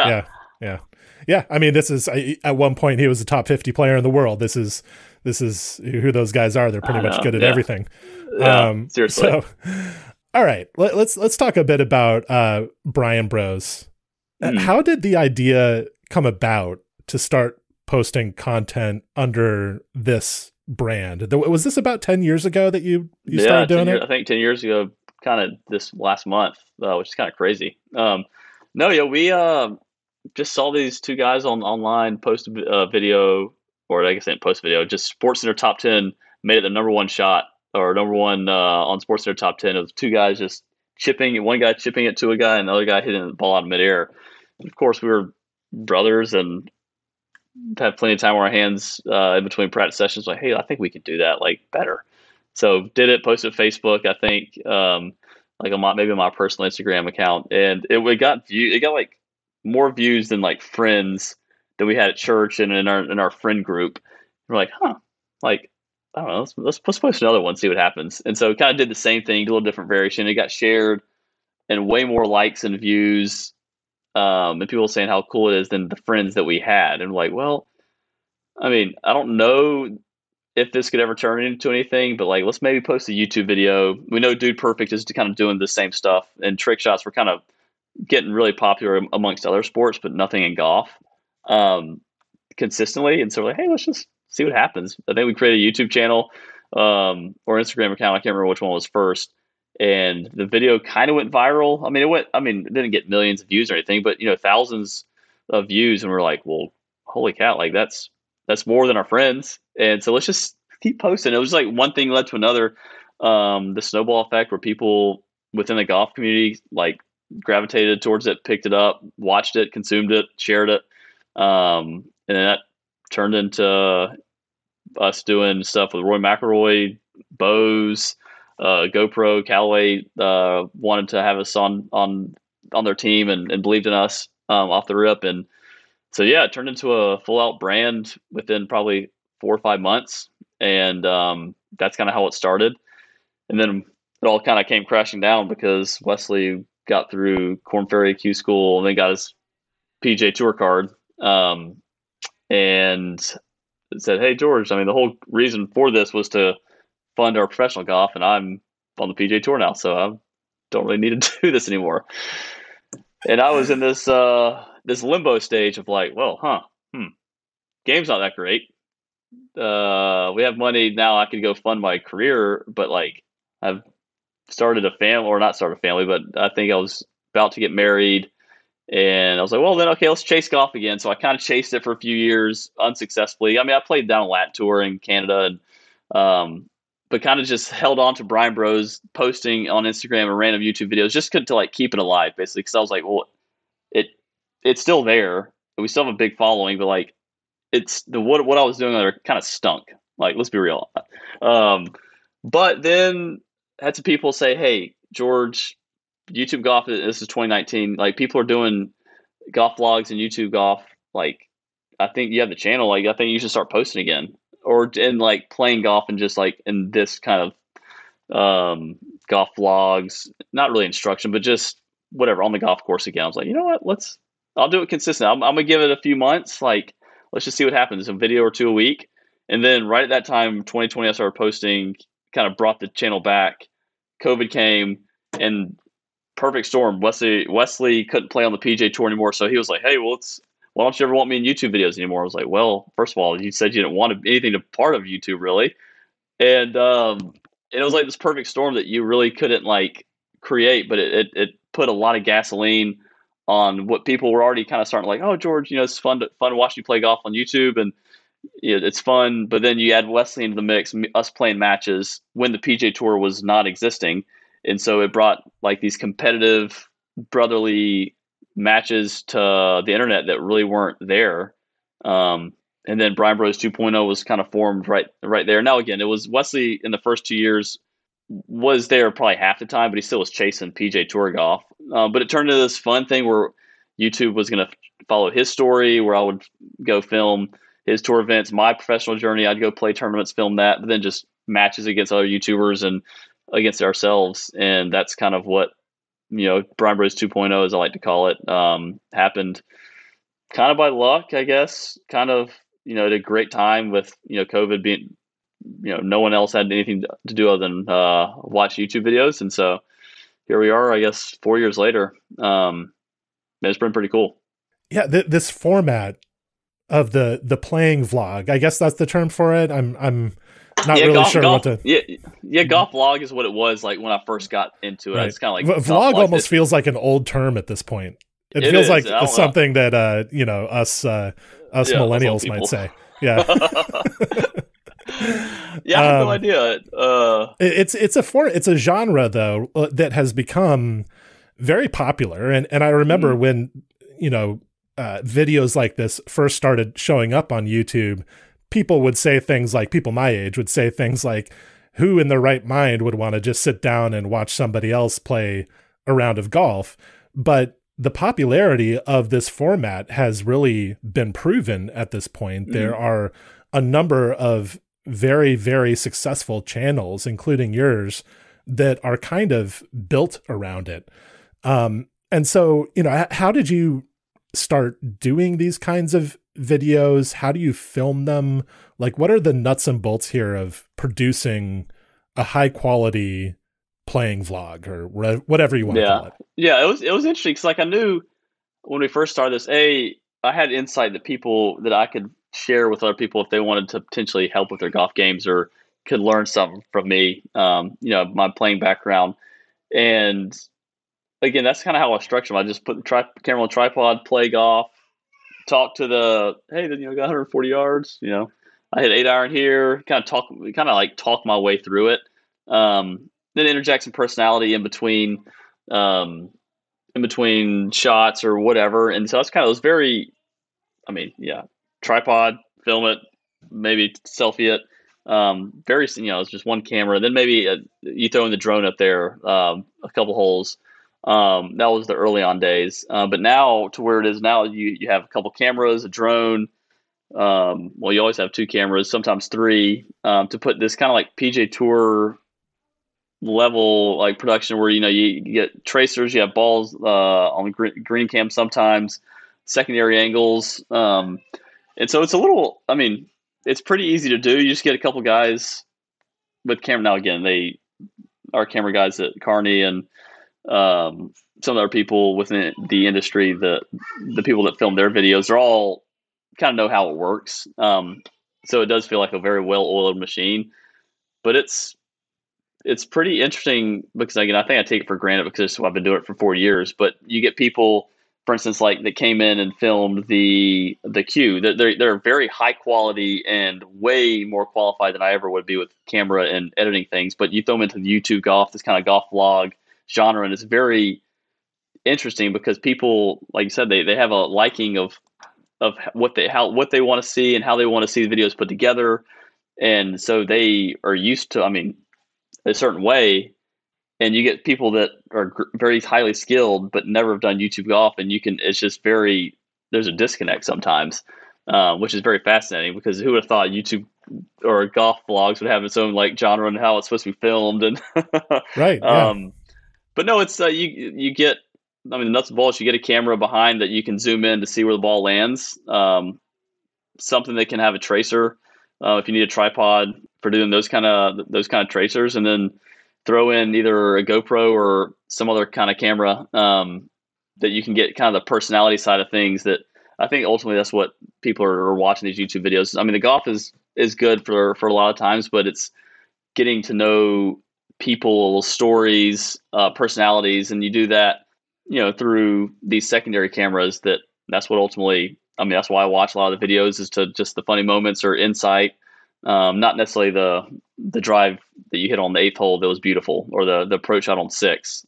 Yeah. I mean, this is at one point he was a top 50 player in the world. This is who those guys are. They're pretty much good at everything. Yeah, seriously. So, all right, let's talk a bit about Brian Bros. How did the idea come about to start posting content under this brand? Was this about 10 years ago that you started doing it? I think 10 years ago, kind of this last month, which is kind of crazy. We just saw these two guys online post a video, or I guess they didn't post a video, just SportsCenter Top 10 made it the number one shot, or number one on SportsCenter Top 10. It was two guys just one guy chipping it to a guy, and the other guy hitting the ball out of midair. And of course, we were brothers and had plenty of time on our hands in between practice sessions. Like, hey, I think we could do that like better. So did it, posted Facebook, I think, like on my personal Instagram account, and it got like more views than like friends that we had at church and in our friend group. We're like, like I don't know, let's post another one, see what happens. And so kind of did the same thing, did a little different variation. It got shared and way more likes and views, and people saying how cool it is than the friends that we had. And we're like, well, I mean, I don't know if this could ever turn into anything, but like, let's maybe post a YouTube video. We know Dude Perfect is kind of doing the same stuff, and trick shots were kind of getting really popular amongst other sports, but nothing in golf consistently. And so we're like, hey, let's just see what happens. I think we created a YouTube channel or Instagram account. I can't remember which one was first. And the video kind of went viral. I mean, it didn't get millions of views or anything, but thousands of views. And we're like, well, holy cow, like that's more than our friends. And so let's just keep posting. It was like one thing led to another. The snowball effect where people within the golf community like gravitated towards it, picked it up, watched it, consumed it, shared it. And then that turned into us doing stuff with Roy McIlroy, Bose, GoPro. Callaway wanted to have us on their team and believed in us off the rip. And so, yeah, it turned into a full out brand within probably 4 or 5 months. And that's kind of how it started. And then it all kind of came crashing down because Wesley got through Korn Ferry Q School and then got his PGA Tour card. And said, hey, George, I mean, the whole reason for this was to fund our professional golf, and I'm on the PGA Tour now, so I don't really need to do this anymore. And I was in this this limbo stage of like, well, game's not that great. We have money now, I could go fund my career, but like I've started a family, or not started a family, but I think I was about to get married. And I was like, well, then, okay, let's chase golf again. So I kind of chased it for a few years unsuccessfully. I mean, I played down a Latin tour in Canada, and but kind of just held on to Brian Bros, posting on Instagram and random YouTube videos just to like keep it alive, basically. Because I was like, well, it's still there. We still have a big following, but like it's what I was doing there kind of stunk. Like, let's be real. But then had some people say, hey, George, YouTube golf, this is 2019. Like, people are doing golf vlogs and YouTube golf like I think you have the channel. Like, I think you should start posting again, or and like playing golf and just like in this kind of golf vlogs, not really instruction, but just whatever on the golf course again. I was like, you know what? I'll do it consistent. I'm gonna give it a few months. Like, let's just see what happens. A video or two a week, and then right at that time, 2020, I started posting. Kind of brought the channel back. COVID came, and perfect storm. Wesley couldn't play on the PGA Tour anymore, so he was like, "Hey, well, why don't you ever want me in YouTube videos anymore?" I was like, "Well, first of all, you said you didn't want anything to part of YouTube, really," and it was like this perfect storm that you really couldn't like create, but it put a lot of gasoline on what people were already kind of starting like, "Oh, George, it's fun to watch you play golf on YouTube, and it's fun." But then you add Wesley into the mix, us playing matches when the PGA Tour was not existing. And so it brought like these competitive brotherly matches to the internet that really weren't there. And then Brian Bros 2.0 was kind of formed right there. Now, again, it was Wesley in the first 2 years was there probably half the time, but he still was chasing PGA Tour golf. But it turned into this fun thing where YouTube was going to follow his story, where I would go film his tour events, my professional journey. I'd go play tournaments, film that, but then just matches against other YouTubers and against ourselves. And that's kind of what, Brian Bros 2.0, as I like to call it, happened kind of by luck, I guess, kind of, at a great time with, COVID being, no one else had anything to do other than watch YouTube videos. And so here we are, I guess, 4 years later. It's been pretty cool. Yeah. This format of the playing vlog, I guess that's the term for it. I'm not really sure what to. Yeah, golf vlog is what it was like when I first got into it. Right. It's kind of like vlog almost feels like an old term at this point. It feels is. Like something that us millennials might say. Yeah. Yeah, I have no idea. It's a genre though that has become very popular, and I remember when videos like this first started showing up on YouTube, people would say things like, people my age would say things like, who in their right mind would want to just sit down and watch somebody else play a round of golf? But the popularity of this format has really been proven at this point. Mm-hmm. There are a number of very, very successful channels, including yours, that are kind of built around it. And so, how did you start doing these kinds of videos? How do you film them? Like, what are the nuts and bolts here of producing a high quality playing vlog, or whatever you want to call it? Yeah, it was interesting because like I knew when we first started this, I had insight that I could share with other people if they wanted to potentially help with their golf games or could learn something from me. My playing background, and again, that's kind of how I structure them. I just put the camera on tripod, play golf, talk to then got 140 yards. I hit 8-iron here. Kind of talk my way through it. Then interject some personality in between shots or whatever. And so it's kind of those very, tripod, film it, maybe selfie it. Very, it's just one camera. Then maybe you throw in the drone up there, a couple holes. That was the early on days. But now to where it is now, you have a couple cameras, a drone. You always have 2 cameras, sometimes 3, to put this kind of like PGA Tour level like production where you get tracers, you have balls on green cam, sometimes secondary angles, and so it's a little, it's pretty easy to do. You just get a couple guys with camera. Now again, they are camera guys at Carney and some other people within the industry, the people that film their videos, they're all kind of know how it works, so it does feel like a very well-oiled machine, but it's pretty interesting because, again, I think I take it for granted because I've been doing it for 4 years. But you get people, for instance, like that came in and filmed the Q. They're very high quality and way more qualified than I ever would be with camera and editing things. But you throw them into the YouTube golf, this kind of golf vlog genre, and it's very interesting because people, like you said, they have a liking of what they want to see and how they want to see the videos put together, and so they are used to, a certain way, and you get people that are very highly skilled but never have done YouTube golf, and it's just there's a disconnect sometimes. which is very fascinating because who would have thought YouTube or golf vlogs would have its own like genre and how it's supposed to be filmed and Right. Yeah. but no, it's you get. I mean, the nuts and bolts. You get a camera behind that you can zoom in to see where the ball lands. Something that can have a tracer if you need a tripod for doing those kind of tracers, and then throw in either a GoPro or some other kind of camera that you can get kind of the personality side of things. That I think ultimately that's what people are watching these YouTube videos. I mean, the golf is good for a lot of times, but it's getting to know people, stories, personalities, and you do that, through these secondary cameras. That's what ultimately. I mean, that's why I watch a lot of the videos, is to just the funny moments or insight, not necessarily the drive that you hit on the 8th hole that was beautiful, or the approach shot on 6.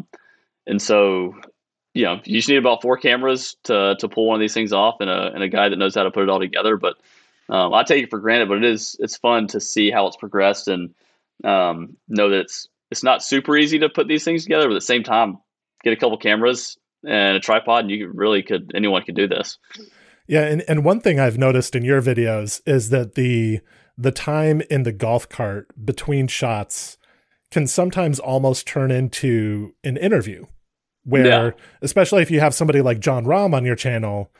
And so, you just need about 4 cameras to pull one of these things off, and a guy that knows how to put it all together. But I take it for granted, but it's fun to see how it's progressed, and know that it's not super easy to put these things together, but at the same time, get a couple cameras and a tripod, and anyone could do this. Yeah, and one thing I've noticed in your videos is that the time in the golf cart between shots can sometimes almost turn into an interview, where, especially if you have somebody like Jon Rahm on your channel,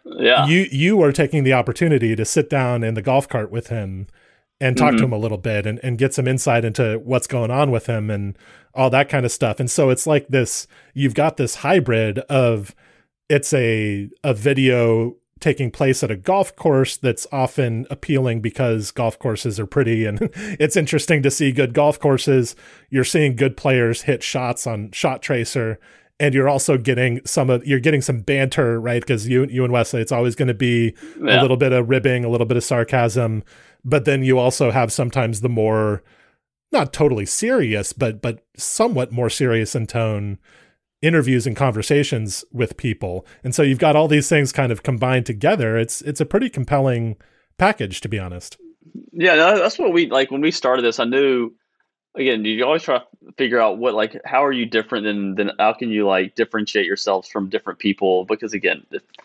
you are taking the opportunity to sit down in the golf cart with him and talk to him a little bit and get some insight into what's going on with him and all that kind of stuff. And so it's like this, you've got this hybrid of, it's a video taking place at a golf course that's often appealing because golf courses are pretty, and it's interesting to see good golf courses. You're seeing good players hit shots on Shot Tracer, and you're also getting some banter, right? Because you and Wesley, it's always going to be a little bit of ribbing, a little bit of sarcasm, but then you also have sometimes the more, not totally serious, but somewhat more serious in tone interviews and conversations with people. And so you've got all these things kind of combined together. It's a pretty compelling package, to be honest. Yeah, that's what we like when we started this. I knew, again, you always try to figure out how are you different than how can you differentiate yourselves from different people? Because again,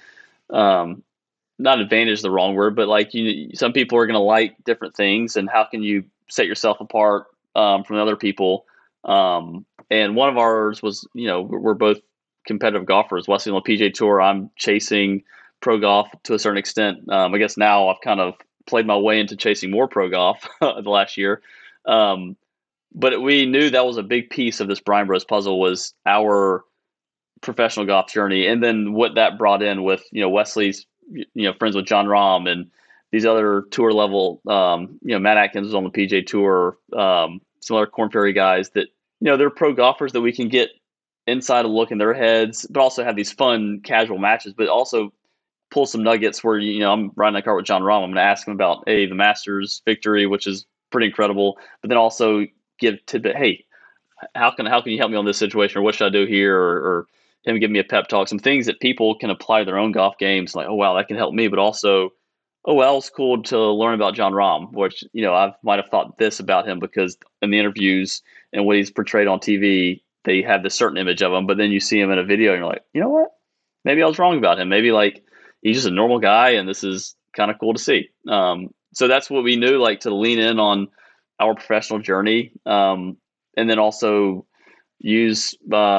not advantage is the wrong word, but some people are going to like different things, and how can you set yourself apart from other people? And one of ours was, we're both competitive golfers. Wesley on the PGA Tour. I'm chasing pro golf to a certain extent. I guess now I've kind of played my way into chasing more pro golf the last year. But we knew that was a big piece of this Bryan Bros puzzle, was our professional golf journey. And then what that brought in with, Wesley's, friends with Jon Rahm and these other tour level, Matt Atkins was on the PGA Tour, some other Korn Ferry guys that, they're pro golfers that we can get inside a look in their heads, but also have these fun casual matches, but also pull some nuggets where, I'm riding a car with Jon Rahm. I'm going to ask him about, the Masters victory, which is pretty incredible, but then also give tidbit, hey, how can you help me on this situation, or what should I do here, or him give me a pep talk, some things that people can apply to their own golf games, like, oh wow, that can help me, but also, oh well, it's cool to learn about Jon Rahm, which I might have thought this about him because in the interviews and what he's portrayed on TV, they have this certain image of him, but then you see him in a video and you're like, you know what, maybe I was wrong about him, maybe he's just a normal guy and this is kind of cool to see. So that's what we knew, to lean in on our professional journey, and then also use,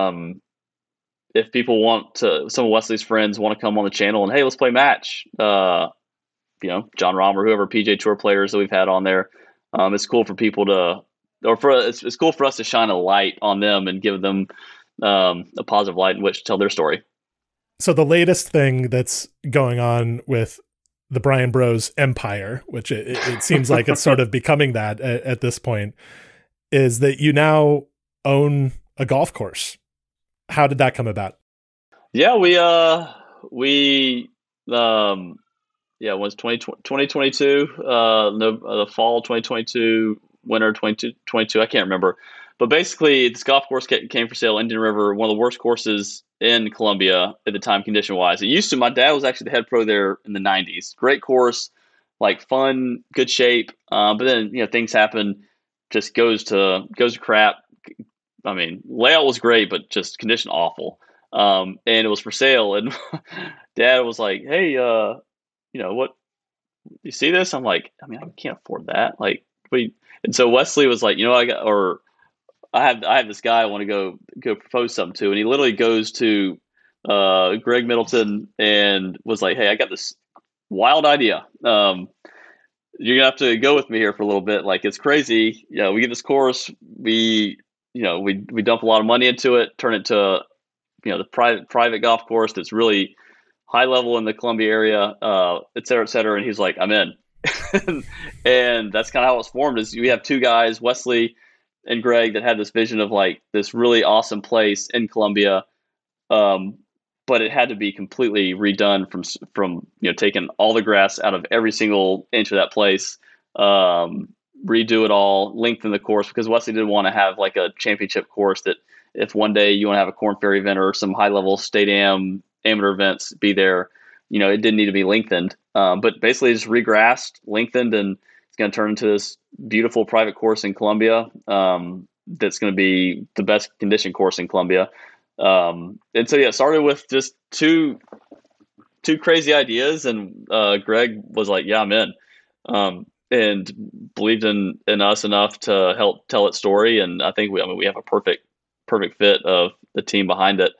if people want to, some of Wesley's friends want to come on the channel and, hey, let's play match, Jon Rahm or whoever PGA Tour players that we've had on there. It's cool for people to, it's cool for us to shine a light on them and give them a positive light in which to tell their story. So the latest thing that's going on with the Bryan Bros empire, which it seems like it's sort of becoming that at this point, is that you now own a golf course. How did that come about? Yeah, it was 2022, the fall 2022, winter 2022, I can't remember. But basically, this golf course came for sale, Indian River, one of the worst courses in Columbia at the time, condition-wise. It used to, my dad was actually the head pro there in the 90s. Great course, fun, good shape. But then, things happen, just goes to crap. I mean, layout was great, but just condition awful. And it was for sale. And Dad was like, hey, what, you see this? I'm like, I mean, I can't afford that. Like, and so Wesley was like, I have this guy I want to go propose something to, and he literally goes to Greg Middleton and was like, hey, I got this wild idea. You're gonna have to go with me here for a little bit. Like, it's crazy. We get this course, we dump a lot of money into it, turn it to the private golf course that's really high level in the Columbia area, et cetera, et cetera. And he's like, I'm in. And that's kind of how it was formed. Is we have two guys, Wesley and Greg, that had this vision of like this really awesome place in Columbia, but it had to be completely redone from taking all the grass out of every single inch of that place, redo it all, lengthen the course, because Wesley didn't want to have like a championship course that if one day you want to have a Corn Ferry event or some high level state amateur events be there, it didn't need to be lengthened, but basically just regrassed, lengthened, and it's going to turn into this beautiful private course in Columbia, that's going to be the best condition course in Columbia. And so, it started with just two crazy ideas, and Greg was like, yeah, I'm in, and believed in us enough to help tell its story. And I think we have a perfect fit of the team behind it.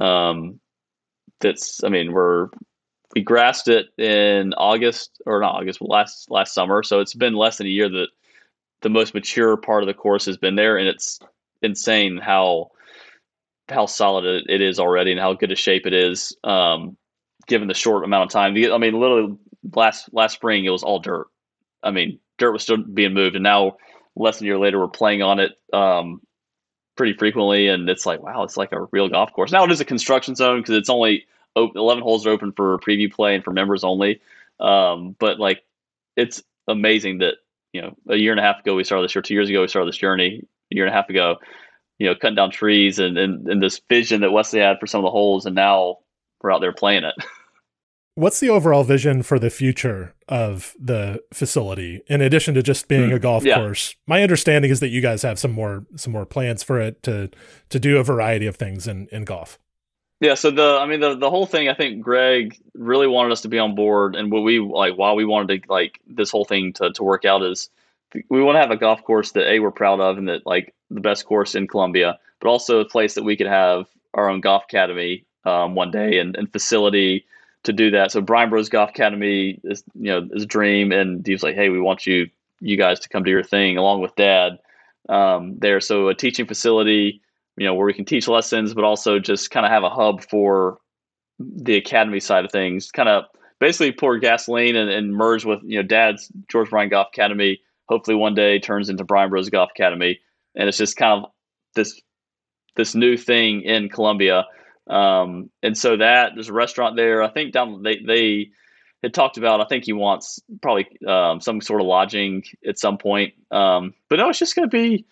We grassed it in last summer. So it's been less than a year that the most mature part of the course has been there. And it's insane how solid it is already and how good a shape it is, given the short amount of time. Literally last spring, it was all dirt. Dirt was still being moved, and now less than a year later, we're playing on it pretty frequently, and it's like, wow, it's like a real golf course. Now it is a construction zone because it's only 11 holes are open for preview play and for members only. But like, it's amazing that a year and a half ago we started this, or 2 years ago we started this journey. A year and a half ago, cutting down trees and this vision that Wesley had for some of the holes, and now we're out there playing it. What's the overall vision for the future of the facility, in addition to just being a golf course? My understanding is that you guys have some more plans for it to do a variety of things in golf. Yeah. So the whole thing, I think Greg really wanted us to be on board, and what we like, why we wanted to like this whole thing to work out, is we want to have a golf course that we're proud of, and that like the best course in Columbia, but also a place that we could have our own golf academy one day, and facility to do that. So Brian Bros Golf Academy is a dream, and he was like, hey, we want you guys to come do your thing along with Dad there. So a teaching facility, where we can teach lessons, but also just kind of have a hub for the academy side of things, kind of basically pour gasoline and merge with Dad's George Bryan Golf Academy. Hopefully one day turns into Brian Bros Golf Academy, and it's just kind of this new thing in Columbia. And so that there's a restaurant there. I think they had talked about, I think he wants probably some sort of lodging at some point. But no, it's just going to be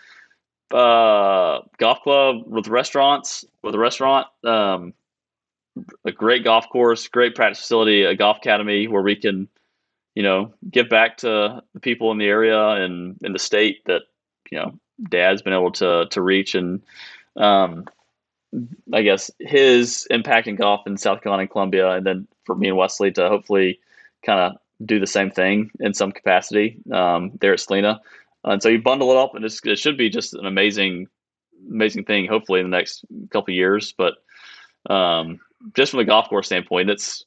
golf club with a restaurant, a great golf course, great practice facility, a golf academy where we can, give back to the people in the area and in the state that, Dad's been able to reach. And I guess his impact in golf in South Carolina and Columbia, and then for me and Wesley to hopefully kind of do the same thing in some capacity there at Salina. And so you bundle it up, and it should be just an amazing thing, hopefully in the next couple of years. But just from the golf course standpoint, it's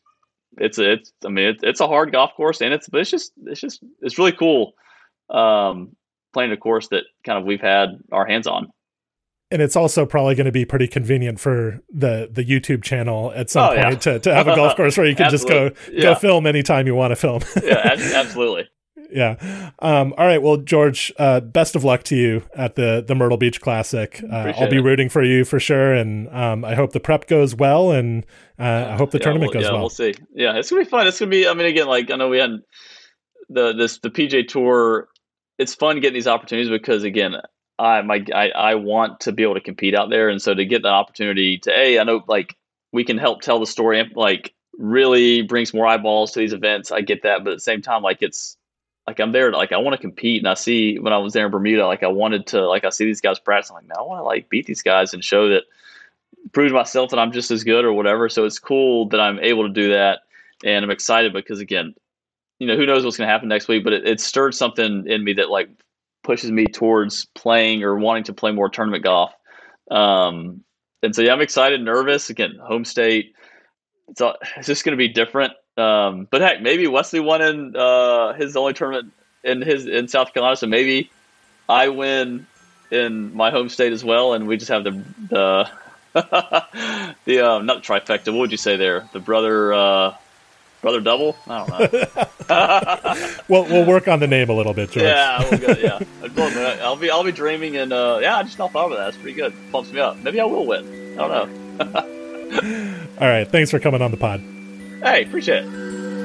a hard golf course, and it's really cool playing a course that kind of we've had our hands on. And it's also probably going to be pretty convenient for the YouTube channel at some point to have a golf course where you can just go film anytime you want to film. Yeah, absolutely. Yeah. All right. Well, George, best of luck to you at the Myrtle Beach Classic. I'll be rooting for you for sure. And I hope the prep goes well, and I hope the tournament goes well. We'll see. Yeah, it's going to be fun. It's going to be, again, like I know we had the PGA Tour. It's fun getting these opportunities because, again, I want to be able to compete out there. And so to get that opportunity to, I know like we can help tell the story and like really brings more eyeballs to these events. I get that. But at the same time, like it's like I'm there, like I want to compete. And I see when I was there in Bermuda, like I wanted to, like I see these guys practice. I'm like, man, I want to like beat these guys and show that, prove to myself that I'm just as good or whatever. So it's cool that I'm able to do that. And I'm excited because, again, who knows what's going to happen next week, but it stirred something in me that like pushes me towards playing or wanting to play more tournament golf. And so, yeah, I'm excited, nervous. Again, home state. It's just going to be different. But heck, maybe Wesley won in his only tournament in South Carolina, so maybe I win in my home state as well, and we just have the not the trifecta. What would you say there? The brother double? I don't know. We'll work on the name a little bit, George. Yeah, we'll go, yeah. I'll be dreaming, and I just thought about that. That's pretty good. Pumps me up. Maybe I will win. I don't know. All right, thanks for coming on the pod. Hey, appreciate it.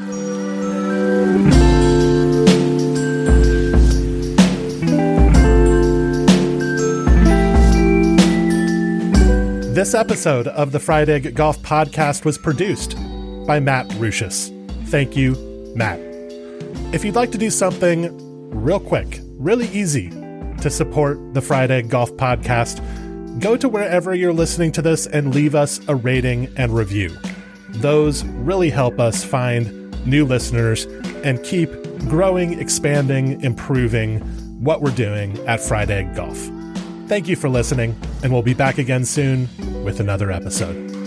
This episode of the Fried Egg Golf Podcast was produced by Matt Ruchis. Thank you, Matt. If you'd like to do something real quick, really easy to support the Fried Egg Golf Podcast, go to wherever you're listening to this and leave us a rating and review. Those really help us find new listeners and keep growing, expanding, improving what we're doing at Fried Egg Golf. Thank you for listening, and we'll be back again soon with another episode.